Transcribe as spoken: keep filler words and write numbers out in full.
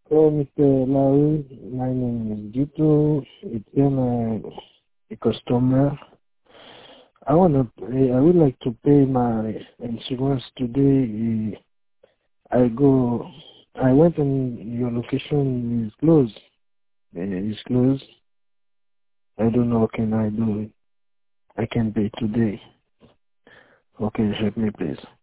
Hello, mister Larry. My name is Gito. It's been a, a customer. I want to pay, I would like to pay my insurance today. I go, I went on your location, it's closed. Eh, It's closed. I don't know what can I do. I can pay today. Okay, help me please.